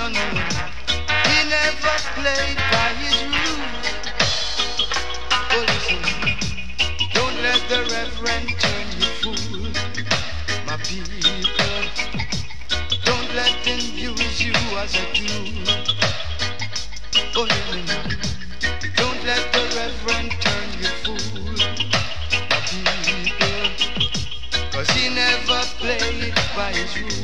no. He never played by his rules. Oh, listen, don't let the reverend turn you fool, my people. Don't let them use you as a tool. Oh, hear me now. Don't let the reverend turn you fool, my people. 'Cause he never played by his rules.